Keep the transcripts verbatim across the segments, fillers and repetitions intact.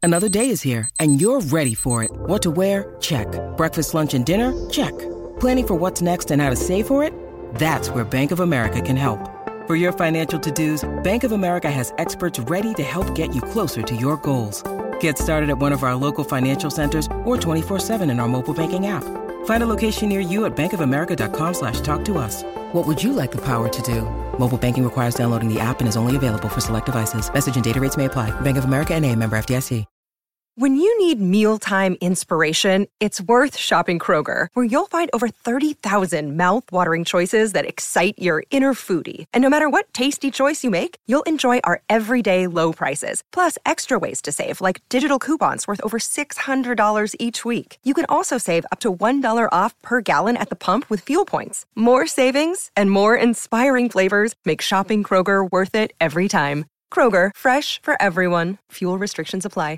Another day is here, and you're ready for it. What to wear? Check. Breakfast, lunch, and dinner? Check. Planning for what's next and how to save for it? That's where Bank of America can help. For your financial to-dos, Bank of America has experts ready to help get you closer to your goals. Get started at one of our local financial centers or twenty-four seven in our mobile banking app. Find a location near you at bankofamerica.com slash talk to us. What would you like the power to do? Mobile banking requires downloading the app and is only available for select devices. Message and data rates may apply. Bank of America N A, member F D I C. When you need mealtime inspiration, it's worth shopping Kroger, where you'll find over thirty thousand mouth-watering choices that excite your inner foodie. And no matter what tasty choice you make, you'll enjoy our everyday low prices, plus extra ways to save, like digital coupons worth over six hundred dollars each week. You can also save up to one dollar off per gallon at the pump with fuel points. More savings and more inspiring flavors make shopping Kroger worth it every time. Kroger, fresh for everyone. Fuel restrictions apply.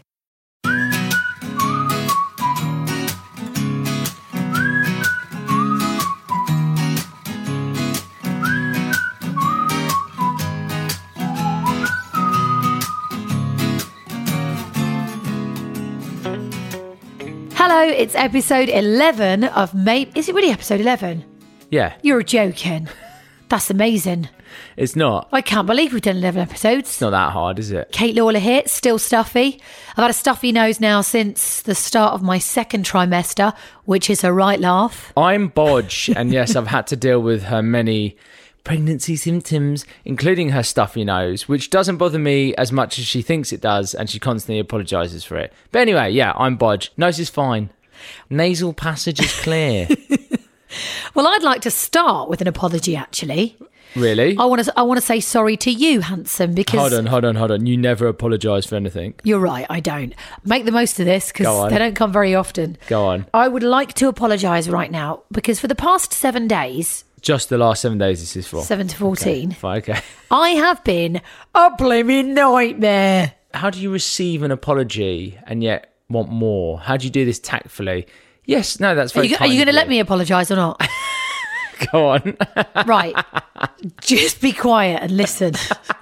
Hello, it's episode eleven of May. Is it really episode eleven? Yeah. You're joking. That's amazing. It's not. I can't believe we've done eleven episodes. It's not that hard, is it? Kate Lawler here, still stuffy. I've had a stuffy nose now since the start of my second trimester, which is a right laugh. I'm Bodge, and yes, I've had to deal with her many pregnancy symptoms, including her stuffy nose, which doesn't bother me as much as she thinks it does, and she constantly apologises for it. But anyway, yeah, I'm Bodge. Nose is fine. Nasal passage is clear. Well, I'd like to start with an apology, actually. Really? I want to I want to say sorry to you, handsome, because... Hold on, hold on, hold on. You never apologise for anything. You're right, I don't. Make the most of this, because they don't come very often. Go on. I would like to apologise right now, because for the past seven days... Just the last seven days this is for? Seven to fourteen. Okay, fine, okay. I have been a blimmin' nightmare. How do you receive an apology and yet want more? How do you do this tactfully? Yes, no, that's very Are you, kind are you going to of let me apologise or not? Go on. Right. Just be quiet and listen.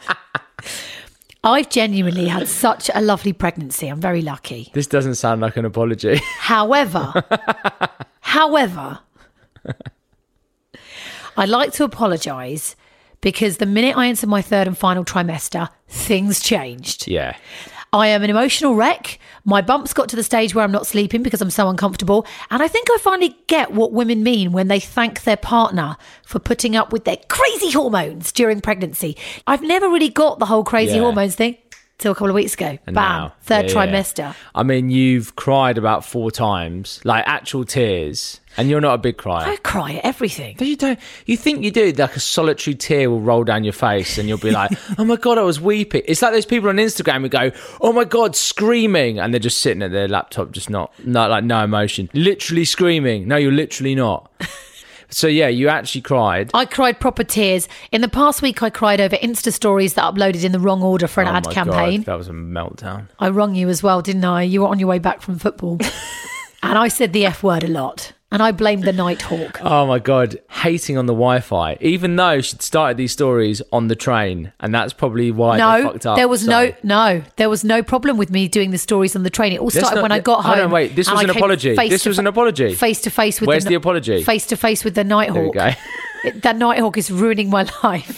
I've genuinely had such a lovely pregnancy. I'm very lucky. This doesn't sound like an apology. However, however, I'd like to apologise because the minute I entered my third and final trimester, things changed. Yeah. I am an emotional wreck. My bumps got to the stage where I'm not sleeping because I'm so uncomfortable. And I think I finally get what women mean when they thank their partner for putting up with their crazy hormones during pregnancy. I've never really got the whole crazy Yeah. hormones thing till a couple of weeks ago. And Bam. now, Third yeah, trimester. Yeah. I mean, you've cried about four times, like actual tears, and you're not a big crier. I cry at everything. But you don't. You think you do. Like a solitary tear will roll down your face, and you'll be like, "Oh my god, I was weeping." It's like those people on Instagram who go, "Oh my god," screaming, and they're just sitting at their laptop, just not, not like no emotion, literally screaming. No, you're literally not. So yeah, you actually cried. I cried proper tears. In the past week, I cried over Insta stories that uploaded in the wrong order for an oh ad my campaign. God, that was a meltdown. I rung you as well, didn't I? You were on your way back from football. And I said the F word a lot. And I blamed the Nighthawk. Oh my God, hating on the Wi-Fi, even though she'd started these stories on the train, and that's probably why no, they fucked up. there was so. no, no, there was no problem with me doing the stories on the train. It all started not, when I got home. Hold on, wait, this was an apology. This was an apology. Face to face with Where's the, the apology? Face to face with the Nighthawk. There we go. That Nighthawk is ruining my life.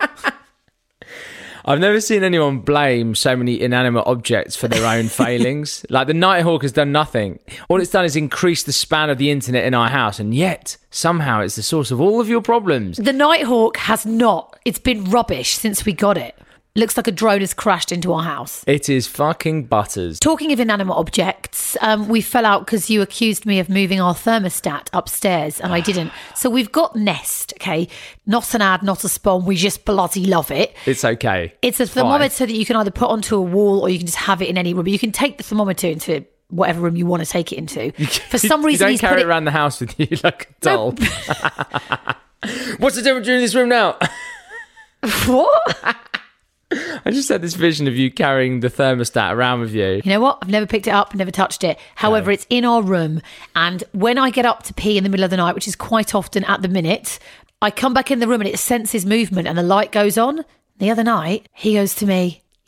I've never seen anyone blame so many inanimate objects for their own failings. Like the Nighthawk has done nothing. All it's done is increase the span of the internet in our house, and yet somehow it's the source of all of your problems. The Nighthawk has not. It's been rubbish since we got it. Looks like a drone has crashed into our house. It is fucking butters. Talking of inanimate objects, um, we fell out because you accused me of moving our thermostat upstairs and I didn't. So we've got Nest, okay? Not an ad, not a spawn. We just bloody love it. It's okay. It's a thermometer that you can either put onto a wall or you can just have it in any room. But you can take the thermometer into whatever room you want to take it into. For some reason, you he's don't carry put it around the house with you like a doll. What's the temperature in this room now? What? I just had this vision of you carrying the thermostat around with you. You know what? I've never picked it up, never touched it. However, no. It's in our room. And when I get up to pee in the middle of the night, which is quite often at the minute, I come back in the room and it senses movement and the light goes on. The other night, he goes to me,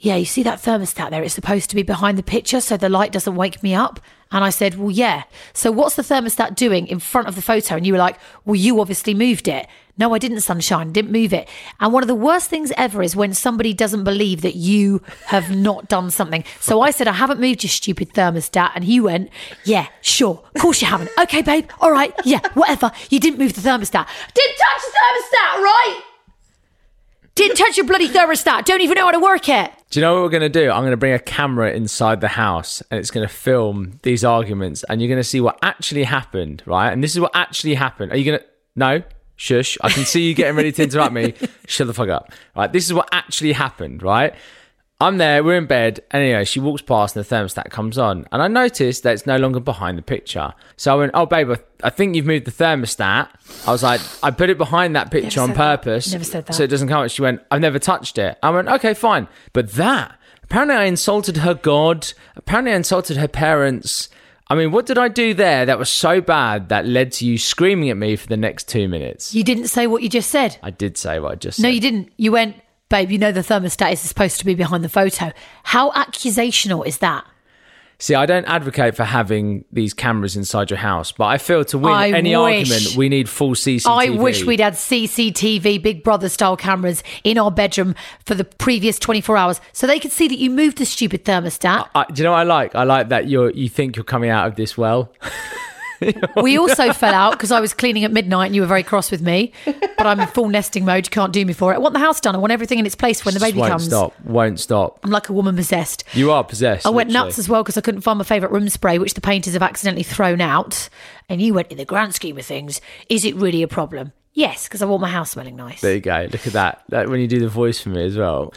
yeah, you see that thermostat there? It's supposed to be behind the picture so the light doesn't wake me up. And I said, well, yeah. So what's the thermostat doing in front of the photo? And you were like, well, you obviously moved it. No, I didn't, sunshine. Didn't move it. And one of the worst things ever is when somebody doesn't believe that you have not done something. So I said, I haven't moved your stupid thermostat. And he went, yeah, sure. Of course you haven't. Okay, babe. All right. Yeah, whatever. You didn't move the thermostat. Didn't touch the thermostat, right? Didn't touch your bloody thermostat. Don't even know how to work it. Do you know what we're going to do? I'm going to bring a camera inside the house and it's going to film these arguments and you're going to see what actually happened, right? And this is what actually happened. Are you going to... No? Shush. I can see you getting ready to interrupt me. Shut the fuck up. Right? This is what actually happened, right? I'm there, we're in bed. Anyway, she walks past and the thermostat comes on. And I noticed that it's no longer behind the picture. So I went, oh, babe, I think you've moved the thermostat. I was like, I put it behind that picture on purpose. That. Never said that. So it doesn't come out. She went, I've never touched it. I went, okay, fine. But that, apparently I insulted her God. Apparently I insulted her parents. I mean, what did I do there that was so bad that led to you screaming at me for the next two minutes? You didn't say what you just said. I did say what I just said. No, you didn't. You went... Babe, you know the thermostat is supposed to be behind the photo. How accusational is that? See, I don't advocate for having these cameras inside your house, but I feel to win I any wish, argument, we need full C C T V. I wish we'd had C C T V, Big Brother style cameras in our bedroom for the previous twenty-four hours so they could see that you moved the stupid thermostat. I, do you know what I like? I like that you're, you think you're coming out of this well. We also fell out because I was cleaning at midnight and you were very cross with me. But I'm in full nesting mode. You can't do me for it. I want the house done. I want everything in its place when the baby won't comes. Won't stop. Won't stop. I'm like a woman possessed. You are possessed. I went literally. nuts as well because I couldn't find my favourite room spray, which the painters have accidentally thrown out. And you went, in the grand scheme of things, is it really a problem? Yes, because I want my house smelling nice. There you go. Look at that. That when you do the voice for me as well.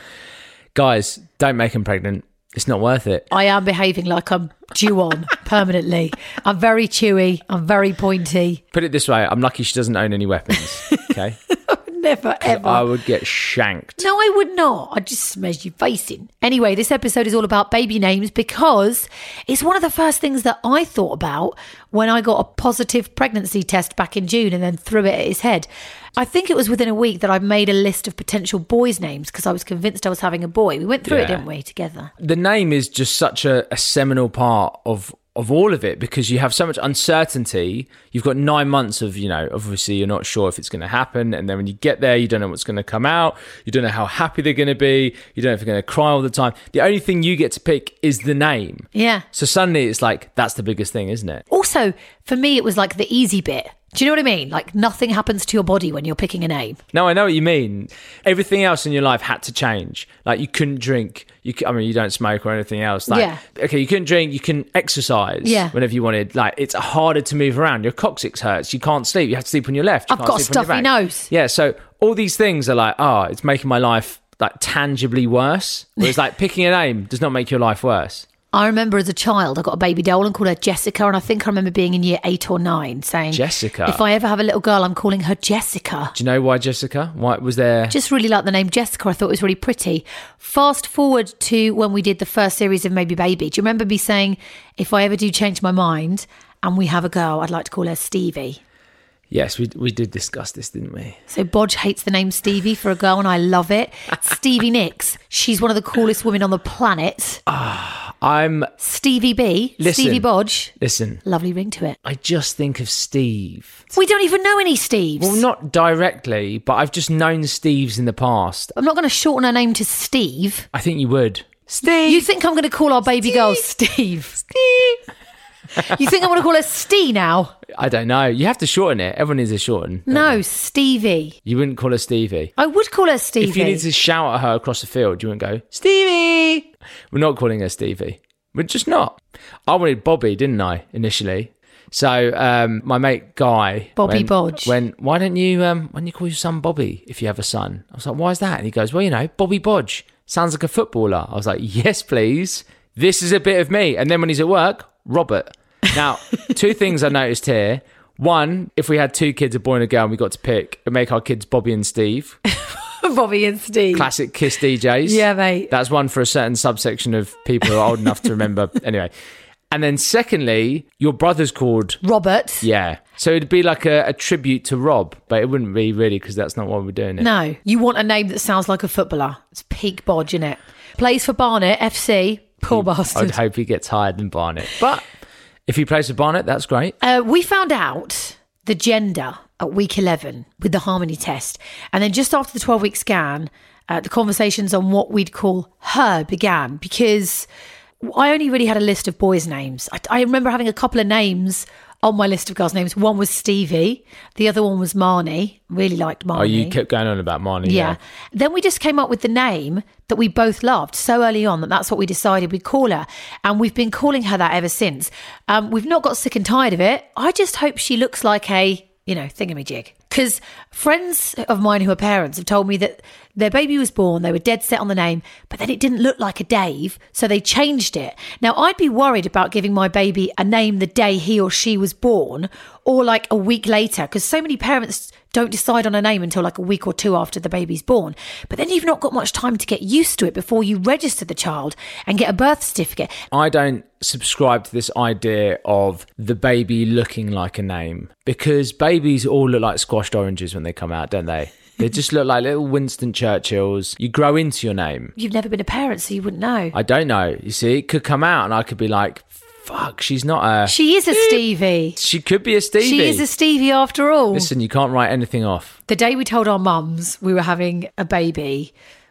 Guys, don't make him pregnant. It's not worth it. I am behaving like I'm due on permanently. I'm very chewy. I'm very pointy. Put it this way. I'm lucky she doesn't own any weapons. Okay? Never, ever. I would get shanked. No, I would not. I'd just smash your face in. Anyway, this episode is all about baby names because it's one of the first things that I thought about when I got a positive pregnancy test back in June and then threw it at his head. I think it was within a week that I made a list of potential boys' names because I was convinced I was having a boy. We went through Yeah. it, didn't we, together? The name is just such a, a seminal part of of all of it because you have so much uncertainty. You've got nine months of, you know, obviously you're not sure if it's going to happen. And then when you get there, you don't know what's going to come out. You don't know how happy they're going to be. You don't know if they're going to cry all the time. The only thing you get to pick is the name. Yeah. So suddenly it's like, that's the biggest thing, isn't it? Also, for me, it was like the easy bit. Do you know what I mean? Like nothing happens to your body when you're picking a name. No, I know what you mean. Everything else in your life had to change. Like you couldn't drink. You, c- I mean, you don't smoke or anything else. Like, Yeah. Okay, you couldn't drink. You can exercise. Yeah. Whenever you wanted. Like it's harder to move around. Your coccyx hurts. You can't sleep. You have to sleep on your left. You I've can't got a sleep on your stuffy back. nose. Yeah. So all these things are like, oh, it's making my life like tangibly worse. Whereas like picking a name does not make your life worse. I remember as a child, I got a baby doll and called her Jessica. And I think I remember being in year eight or nine saying, Jessica. if I ever have a little girl, I'm calling her Jessica. Do you know why Jessica? Why was there? Just really like the name Jessica. I thought it was really pretty. Fast forward to when we did the first series of Maybe Baby. Do you remember me saying, if I ever do change my mind and we have a girl, I'd like to call her Stevie? Yes, we we did discuss this, didn't we? So Bodge hates the name Stevie for a girl and I love it. Stevie Nicks. She's one of the coolest women on the planet. I'm Stevie B. Listen. Stevie Bodge. listen. Lovely ring to it. I just think of Steve. We don't even know any Steves. Well, not directly, but I've just known Steves in the past. I'm not going to shorten her name to Steve. I think you would. Steve. You think I'm going to call our baby girl Steve? Steve. You think I'm going to call her Stee now? I don't know. You have to shorten it. Everyone needs a shorten. don't No, they? Stevie. You wouldn't call her Stevie. I would call her Stevie. If you need to shout at her across the field, you wouldn't go, Stevie! We're not calling her Stevie. We're just not. I wanted Bobby, didn't I, initially? So um, my mate Guy... Bobby when, Bodge. When, why don't you um, when you call your son Bobby if you have a son? I was like, why is that? And he goes, well, you know, Bobby Bodge. Sounds like a footballer. I was like, yes, please. This is a bit of me. And then when he's at work, Robert. Now, two things I noticed here. One, if we had two kids, a boy and a girl, and we got to pick, it'd make our kids Bobby and Steve. Bobby and Steve. Classic Kiss D Js. Yeah, mate. That's one for a certain subsection of people who are old enough to remember. Anyway. And then secondly, your brother's called... Robert. Yeah. So it'd be like a, a tribute to Rob, but it wouldn't be really because that's not why we're doing it. No, you want a name that sounds like a footballer. It's peak Bodge, innit? Plays for Barnet F C. Poor bastard. I'd hope he gets higher than Barnet. But if he plays for Barnet, that's great. Uh, we found out the gender at week eleven with the Harmony test. And then just after the twelve-week scan, uh, the conversations on what we'd call her began, because I only really had a list of boys' names. I, I remember having a couple of names on my list of girls' names. One was Stevie. The other one was Marnie. Really liked Marnie. Oh, you kept going on about Marnie. Yeah. yeah. Then we just came up with the name that we both loved so early on that that's what we decided we'd call her. And we've been calling her that ever since. Um, we've not got sick and tired of it. I just hope she looks like a, you know, thingamajig. Because friends of mine who are parents have told me that their baby was born, they were dead set on the name, but then it didn't look like a Dave, so they changed it. Now, I'd be worried about giving my baby a name the day he or she was born, or like a week later, because so many parents don't decide on a name until like a week or two after the baby's born. But then you've not got much time to get used to it before you register the child and get a birth certificate. I don't subscribe to this idea of the baby looking like a name, because babies all look like squashed oranges when they come out, don't they? They just look like little Winston Churchills. You grow into your name. You've never been a parent, so you wouldn't know. I don't know. You see, it could come out and I could be like, fuck, she's not a... She is a Stevie. She could be a Stevie. She is a Stevie after all. Listen, you can't write anything off. The day we told our mums we were having a baby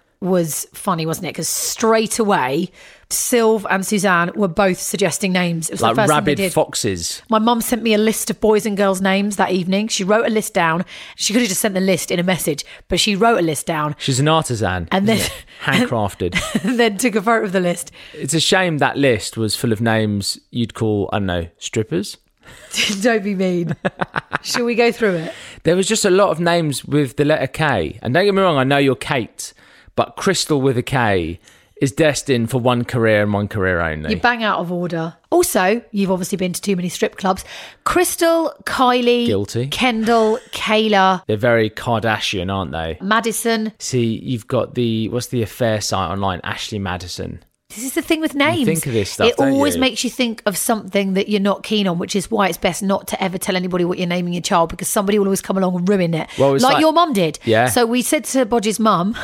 was funny, wasn't it? Because straight away, Sylv and Suzanne were both suggesting names. It was Like the first thing they rabid did. foxes. My mum sent me a list of boys and girls' names that evening. She wrote a list down. She could have just sent the list in a message, but she wrote a list down She's an artisan. and then Handcrafted. and then took a photo of the list. It's a shame that list was full of names you'd call, I don't know, strippers. Don't be mean. Shall we go through it? There was just a lot of names with the letter K. And don't get me wrong, I know you're Kate, but Crystal with a K is destined for one career and one career only. You bang out of order. Also, you've obviously been to too many strip clubs. Crystal, Kylie, Guilty. Kendall, Kayla, They're very Kardashian, aren't they? Madison. See, you've got the, what's the affair site online? Ashley Madison. This is the thing with names. think of this stuff, It don't always you? makes you think of something that you're not keen on, which is why it's best not to ever tell anybody what you're naming your child, because somebody will always come along and ruin it. Well, it's like, like- your mum did. Yeah. So we said to Bodge's mum,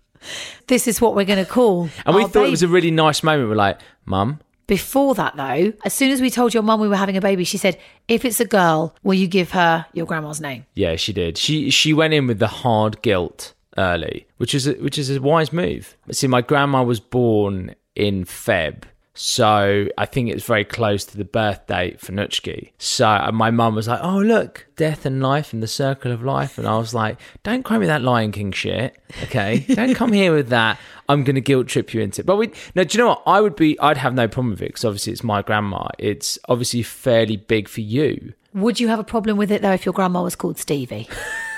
this is what we're going to call And we our thought baby. it was a really nice moment. We're like, Mum, Before that, though, as soon as we told your mum we were having a baby, she said, if it's a girl, will you give her your grandma's name? yeah, she did. She she went in with the hard guilt early, which is a, which is a wise move. See, my grandma was born in Feb, so I think it's very close to the birth date for Nutschke. So uh, my mum was like, "Oh, look, death and life and the circle of life," and I was like, "Don't quote me that Lion King shit, okay? Don't come here with that. I'm going to guilt trip you into it." But we, no, do you know what? I would be, I'd have no problem with it because obviously it's my grandma. It's obviously fairly big for you. Would you have a problem with it, though, if your grandma was called Stevie?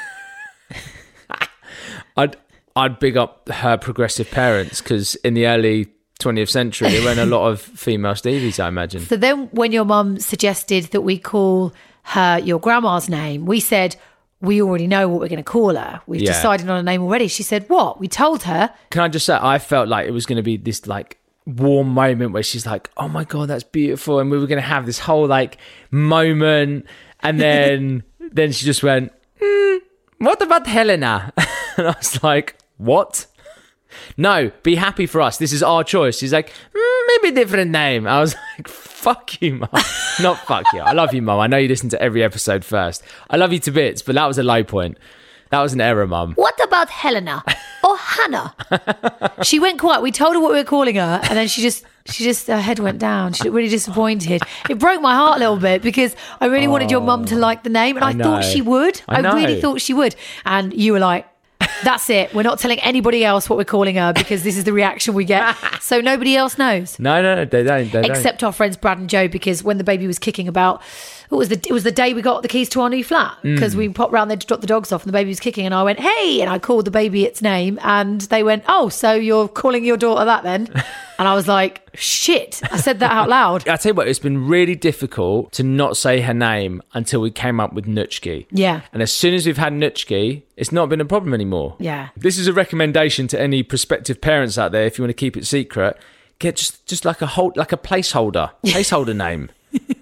I'd I'd big up her progressive parents because in the early twentieth century there weren't a lot of female Stevies, I imagine. So then when your mum suggested that we call her your grandma's name, we said, we already know what we're going to call her. We've Yeah. decided on a name already. She said, what? We told her. Can I just say, I felt like it was going to be this like warm moment where she's like, "Oh my god, that's beautiful," and we were going to have this whole like moment, and then then she just went, mm, "What about Helena?" And I was like, "What? No, be happy for us. This is our choice." She's like, mm, "Maybe a different name." I was like, "Fuck you, Mum." Not fuck you. I love you, Mum. I know you listen to every episode first. I love you to bits, but that was a low point. That was an error, Mum. What about Helena or Hannah? She went quiet. We told her what we were calling her, and then she just, she just, her head went down. She looked really disappointed. It broke my heart a little bit because I really wanted your mum to like the name, and I, I thought know. she would. I I, know. really thought she would. And you were like, that's it. We're not telling anybody else what we're calling her because this is the reaction we get. So nobody else knows. No, no, no, they don't. They don't. Except our friends Brad and Joe, because when the baby was kicking about, it was the it was the day we got the keys to our new flat, because Mm. we popped round there to drop the dogs off and the baby was kicking, and I went, hey, and I called the baby its name, and they went, oh, so you're calling your daughter that then? And I was like, shit, I said that out loud. I tell you what, it's been really difficult to not say her name until we came up with Nutschke. Yeah. And as soon as we've had Nutschke, it's not been a problem anymore. Yeah. This is a recommendation to any prospective parents out there. If you want to keep it secret, get just, just like a hold, like a placeholder, placeholder name. A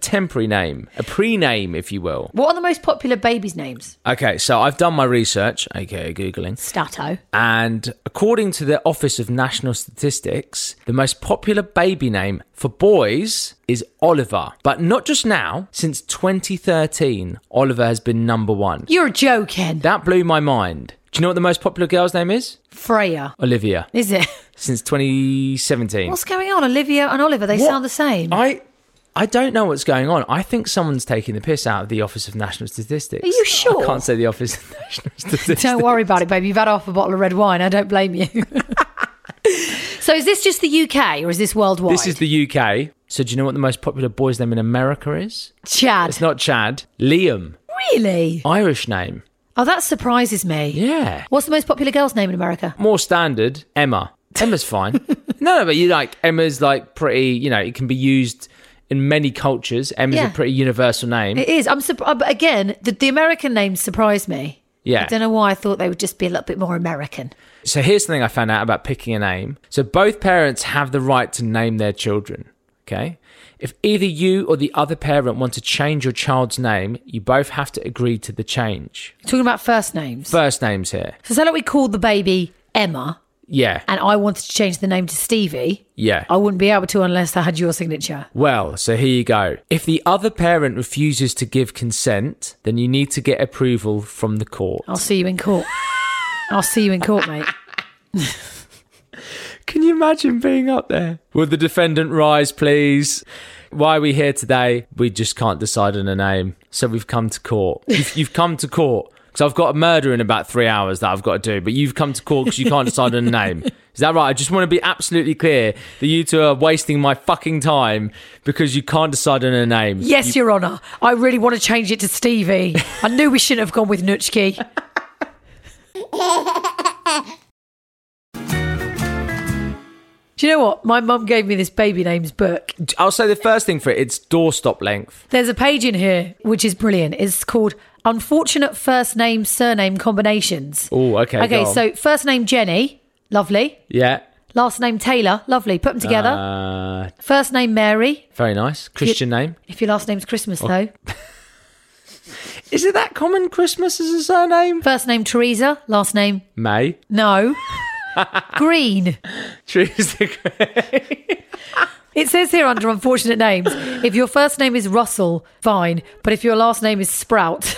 temporary name, a pre-name, if you will. What are the most popular babies' names? Okay, so I've done my research, aka Googling. Stato. And according to the Office of National Statistics, the most popular baby name for boys is Oliver. But not just now. Since twenty thirteen, Oliver has been number one. You're joking. That blew my mind. Do you know what the most popular girl's name is? Freya. Olivia. Is it? Since twenty seventeen. What's going on? Olivia and Oliver, they What? sound the same. I I don't know what's going on. I think someone's taking the piss out of the Office of National Statistics. Are you sure? I can't say the Office of National Statistics. Don't worry about it, baby. You've had half a bottle of red wine. I don't blame you. So is this just the U K or is this worldwide? This is the U K. So do you know what the most popular boy's name in America is? Chad. It's not Chad. Liam. Really? Irish name. Oh, that surprises me. Yeah. What's the most popular girl's name in America? More standard, Emma. Emma's fine. no, no, but you like, Emma's like pretty, you know, it can be used in many cultures. Emma's Yeah. a pretty universal name. It is. I'm surprised. But again, the, the American names surprise me. Yeah. I don't know why I thought they would just be a little bit more American. So here's something I found out about picking a name. So both parents have the right to name their children, okay? If either you or the other parent want to change your child's name, you both have to agree to the change. You're talking about first names. First names here. So say like we called the baby Emma Yeah. and I wanted to change the name to Stevie. Yeah. I wouldn't be able to unless I had your signature. Well, so here you go. If the other parent refuses to give consent, then you need to get approval from the court. I'll see you in court. I'll see you in court, mate. Can you imagine being up there? Will the defendant rise, please? Why are we here today? We just can't decide on a name. So we've come to court. You've, you've come to court. Because I've got a murder in about three hours that I've got to do. But you've come to court because you can't decide on a name. Is that right? I just want to be absolutely clear that you two are wasting my fucking time because you can't decide on a name. Yes, you- Your Honour. I really want to change it to Stevie. I knew we shouldn't have gone with Nutchki. Do you know what? My mum gave me this baby names book. I'll say the first thing for it, it's doorstop length. There's a page in here which is brilliant. It's called Unfortunate First Name Surname Combinations. Oh, okay. Okay, go on. so first name Jenny, lovely. Yeah. Last name Taylor, lovely. Put them together. Uh, First name Mary. very nice. Christian name. If your last name's Christmas, Oh. though. Is it that common, Christmas as a surname? First name Teresa. Last name May. no. Green. Tuesday. It says here under unfortunate names, if your first name is Russell, fine. But if your last name is Sprout,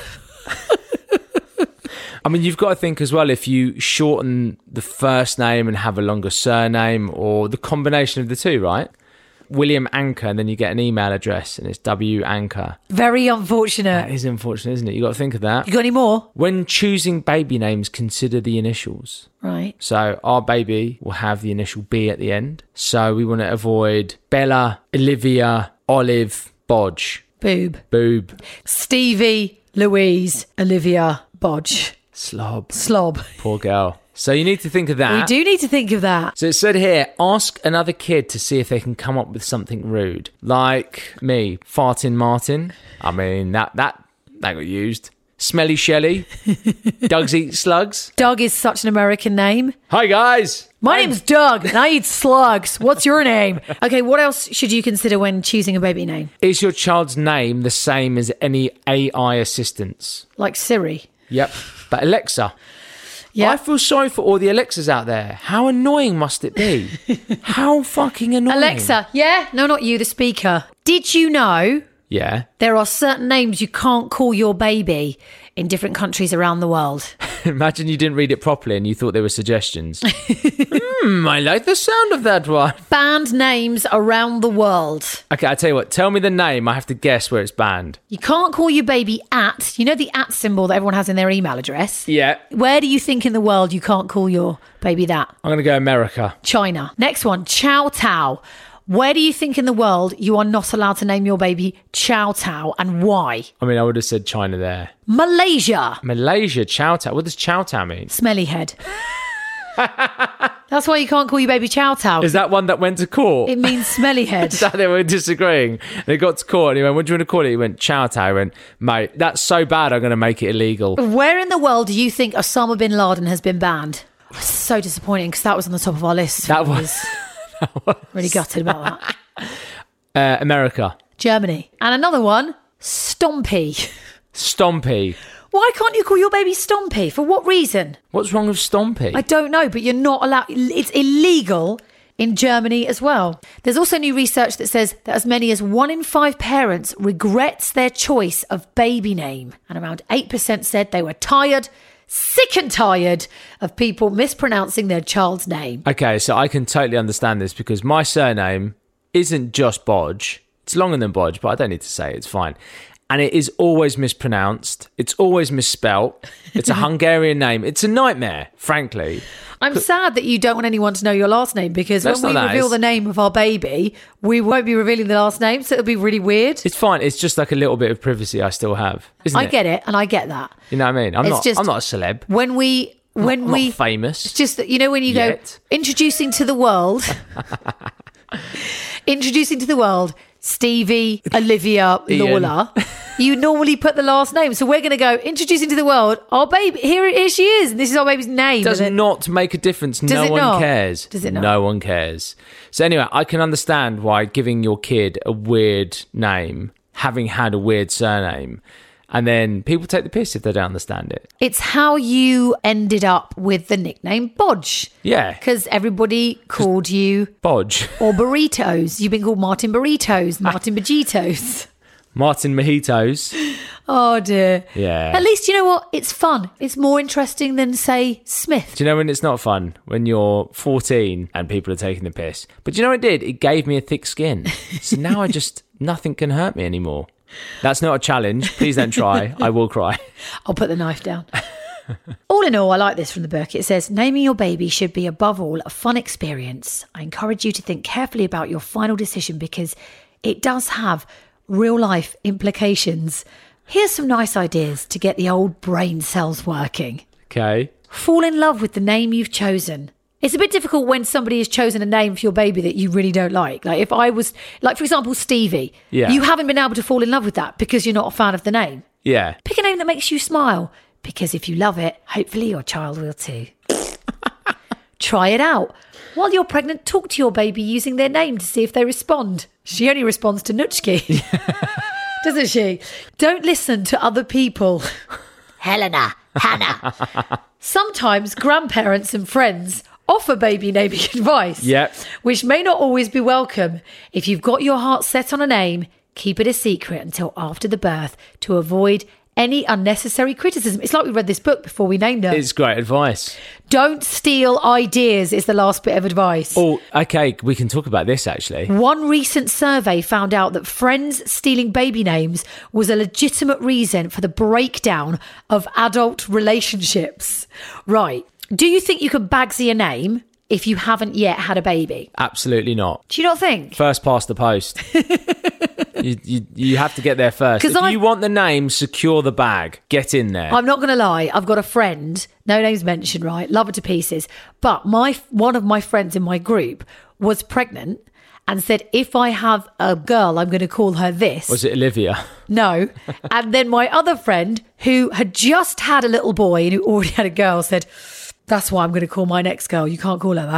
I mean, you've got to think as well if you shorten the first name and have a longer surname or the combination of the two, right? William Anchor, and then you get an email address and it's W Anchor. very That unfortunate. is unfortunate, isn't it? You've got to think of that. You got any more? When choosing baby names, consider the initials. Right. So our baby will have the initial B at the end. So we want to avoid Bella, Olivia, Olive, Bodge, Boob. Boob, Stevie, Louise, Olivia, Bodge. Slob. Slob. Poor girl. So you need to think of that. We do need to think of that. So it said here, ask another kid to see if they can come up with something rude. Like me, farting Martin. I mean, that that that got used. Smelly Shelly. Doug's eat slugs. Doug is such an American name. Hi, guys. My I'm- name's Doug and I eat slugs. What's your name? Okay, what else should you consider when choosing a baby name? Is your child's name the same as any A I assistants? Like Siri. Yep. But Alexa. Yeah. I feel sorry for all the Alexas out there. How annoying must it be? How fucking annoying. Alexa. Yeah? No, not you, the speaker. Did you know Yeah. there are certain names you can't call your baby in different countries around the world? Imagine you didn't read it properly and you thought they were suggestions. Hmm, I like the sound of that one. Banned names around the world. Okay, I tell you what. Tell me the name. I have to guess where it's banned. You can't call your baby at. You know the at symbol that everyone has in their email address? Yeah. Where do you think in the world you can't call your baby that? I'm going to go America. China. Next one, Chow Tao. Where do you think in the world you are not allowed to name your baby Chow Tao and why? I mean, I would have said China there. Malaysia. Malaysia, Chow Tao. What does Chow Tao mean? Smelly head. That's why you can't call your baby Chow Tao. Is that one that went to court? It means smelly head. That they were disagreeing. They got to court and he went, what do you want to call it? He went, Chow Tao. He went, mate, that's so bad I'm going to make it illegal. Where in the world do you think Osama bin Laden has been banned? So disappointing because that was on the top of our list. That I was- really gutted about that. Uh, America. Germany. And another one, Stompy. Stompy. Why can't you call your baby Stompy? For what reason? What's wrong with Stompy? I don't know, but you're not allowed. It's illegal in Germany as well. There's also new research that says that as many as one in five parents regrets their choice of baby name. And around eight percent said they were tired, sick and tired of people mispronouncing their child's name. Okay, so I can totally understand this because my surname isn't just Bodge. It's longer than Bodge, but I don't need to say it. It's fine. And it is always mispronounced. It's always misspelt. It's a Hungarian name. It's a nightmare, frankly. I'm sad that you don't want anyone to know your last name because That's when we not reveal nice. the name of our baby, we won't be revealing the last name, so it'll be really weird. It's fine. It's just like a little bit of privacy I still have, isn't I it? get it, and I get that. You know what I mean? I'm It's not. just- I'm not a celeb. When we, when I'm we, not famous. it's just that, you know, when you Yet. go introducing to the world, introducing to the world, Stevie, Olivia, Ian. Lawler. You normally put the last name. So we're going to go introducing to the world, our baby, here, here she is. And this is our baby's name. Does And then- not make a difference. No it one not? cares. Does it not? No one cares. So anyway, I can understand why giving your kid a weird name, having had a weird surname, and then people take the piss if they don't understand it. It's how you ended up with the nickname Bodge. Yeah. Because everybody called you, Bodge. or Burritos. You've been called Martin Burritos, Martin Bajitos. Martin Mojitos. Oh dear. Yeah. At least you know what? It's fun. It's more interesting than, say, Smith. Do you know when it's not fun? When you're fourteen and people are taking the piss. But do you know what it did? It gave me a thick skin. So now I just, nothing can hurt me anymore. That's not a challenge. Please don't try. I will cry. I'll put the knife down. All in all, I like this from the book. It says, naming your baby should be above all a fun experience. I encourage you to think carefully about your final decision because it does have real life implications. Here's some nice ideas to get the old brain cells working. Okay. Fall in love with the name you've chosen. It's a bit difficult when somebody has chosen a name for your baby that you really don't like. Like if I was, like for example, Stevie, Yeah. you haven't been able to fall in love with that because you're not a fan of the name. Yeah. Pick a name that makes you smile because if you love it, hopefully your child will too. Try it out. While you're pregnant, talk to your baby using their name to see if they respond. She only responds to Nutchki, doesn't she? Don't listen to other people. Helena, Hannah. Sometimes grandparents and friends offer baby naming advice, Yep. which may not always be welcome. If you've got your heart set on a name, keep it a secret until after the birth to avoid any unnecessary criticism. It's like we read this book before we named her. It's great advice. Don't steal ideas is the last bit of advice. Oh, okay. We can talk about this actually. One recent survey found out that friends stealing baby names was a legitimate reason for the breakdown of adult relationships. Right. Do you think you can Bagsy a name if you haven't yet had a baby? Absolutely not. Do you not think? First past the post. you, you you have to get there first. 'Cause If I- you want the name, secure the bag. Get in there. I'm not going to lie. I've got a friend, no names mentioned, right? Love her to pieces. But my one of my friends in my group was pregnant and said, if I have a girl, I'm going to call her this. Was it Olivia? No. And then my other friend, who had just had a little boy and who already had a girl, said, that's why I'm going to call my next girl. You can't call her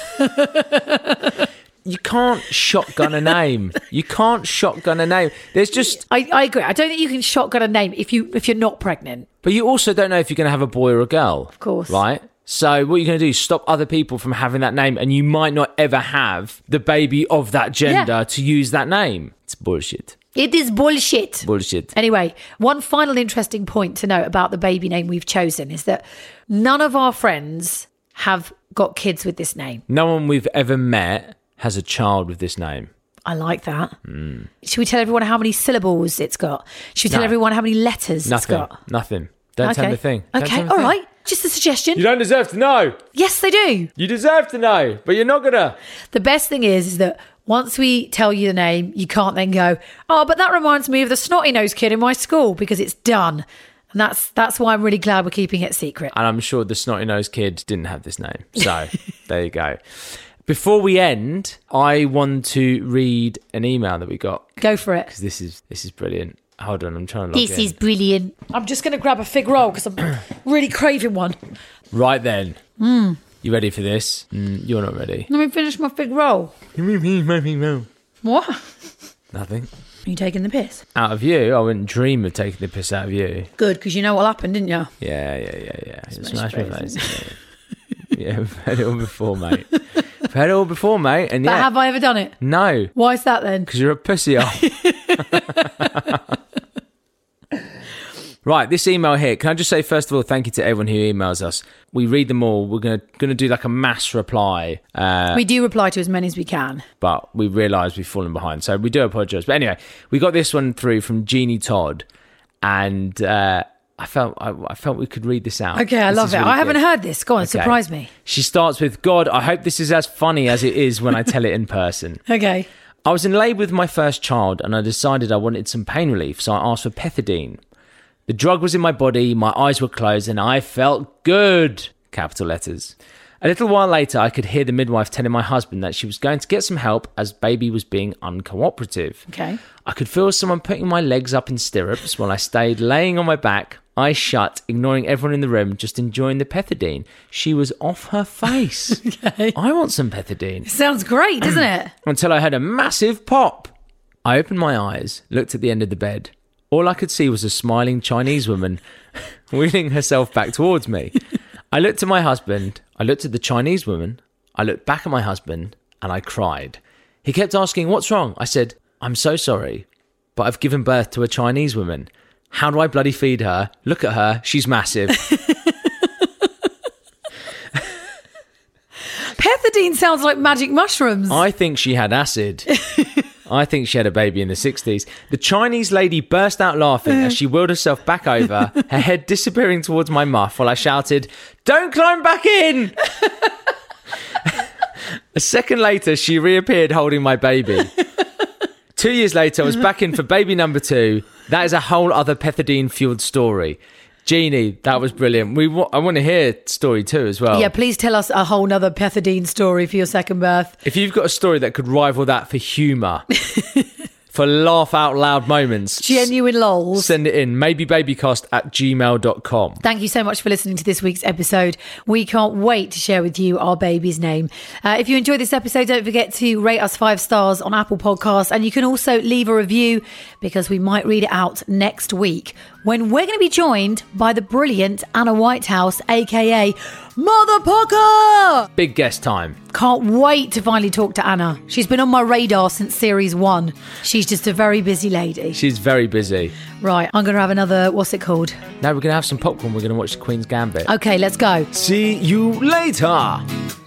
that. You can't shotgun a name. You can't shotgun a name. There's just... I, I agree. I don't think you can shotgun a name if, you, if you're not pregnant. But you also don't know if you're going to have a boy or a girl. Of course. Right? So what you're going to do is stop other people from having that name, and you might not ever have the baby of that gender Yeah. to use that name. It's bullshit. It is bullshit. Bullshit. Anyway, one final interesting point to note about the baby name we've chosen is that none of our friends have got kids with this name. No one we've ever met has a child with this name. I like that. Mm. Should we tell everyone how many syllables it's got? Should we tell No. everyone how many letters Nothing. it's got? Nothing. Don't okay. tell me a thing. Don't Okay, tell me a all thing. right. Just a suggestion. You don't deserve to know. Yes, they do. You deserve to know, but you're not going to. The best thing is, is that once we tell you the name, you can't then go, oh, but that reminds me of the snotty-nosed kid in my school, because it's done. And that's that's why I'm really glad we're keeping it secret. And I'm sure the snotty-nosed kid didn't have this name. So there you go. Before we end, I want to read an email that we got. Go for it. Because this is this is brilliant. Hold on, I'm trying to log This in. is brilliant. I'm just going to grab a fig roll because I'm really craving one. Right then. Mm. You ready for this? Mm, you're not ready. Let me finish my fig roll. What? Nothing. Are you taking the piss? Out of you? I wouldn't dream of taking the piss out of you. Good, because you know what happened, didn't you? Yeah, yeah, yeah, yeah. Smash Smash my face. face. Yeah, we've had it all before, mate. We've had it all before, mate. And But yeah, have I ever done it? no, Why is that then? because you're a pussy hole. Right, this email here. Can I just say, first of all, thank you to everyone who emails us. We read them all. We're gonna gonna do like a mass reply, uh, We do reply to as many as we can. but we realise we've fallen behind, so we do apologise. But anyway, we got this one through from Jeannie Todd, and uh, I felt I, I felt we could read this out. Okay, I This love is it. really I haven't good. heard this. Go on, Okay. surprise me. She starts with, God, I hope this is as funny as it is when I tell it in person. Okay. I was in labour with my first child and I decided I wanted some pain relief, so I asked for pethidine. The drug was in my body, my eyes were closed, and I felt good. Capital letters. A little while later, I could hear the midwife telling my husband that she was going to get some help as baby was being uncooperative. Okay. I could feel someone putting my legs up in stirrups while I stayed laying on my back, eyes shut, ignoring everyone in the room, just enjoying the pethidine. She was off her face. Okay. I want some pethidine. Sounds great, doesn't it? Until I heard a massive pop. I opened my eyes, looked at the end of the bed. All I could see was a smiling Chinese woman wheeling herself back towards me. I looked at my husband, I looked at the Chinese woman, I looked back at my husband, and I cried. He kept asking, what's wrong? I said, I'm so sorry, but I've given birth to a Chinese woman. How do I bloody feed her? Look at her, she's massive. Pethidine sounds like magic mushrooms. I think she had acid. I think she had a baby in the sixties. The Chinese lady burst out laughing as she wheeled herself back over, her head disappearing towards my muff while I shouted, don't climb back in! A second later, she reappeared holding my baby. Two years later, I was back in for baby number two. That is a whole other pethidine-fueled story. Jeannie, that was brilliant. We wa- I want to hear story two as well. Yeah, please tell us a whole nother pethidine story for your second birth. If you've got a story that could rival that for humour, for laugh out loud moments, Genuine lols. send it in. maybe babycast at gmail dot com. Thank you so much for listening to this week's episode. We can't wait to share with you our baby's name. Uh, if you enjoyed this episode, don't forget to rate us five stars on Apple Podcasts. And you can also leave a review because we might read it out next week when we're going to be joined by the brilliant Anna Whitehouse, a k a. Motherfucker! Big guest time. Can't wait to finally talk to Anna. She's been on my radar since series one. She's just a very busy lady. She's very busy. Right, I'm going to have another, what's it called? Now we're going to have some popcorn. We're going to watch The Queen's Gambit. Okay, let's go. See you later.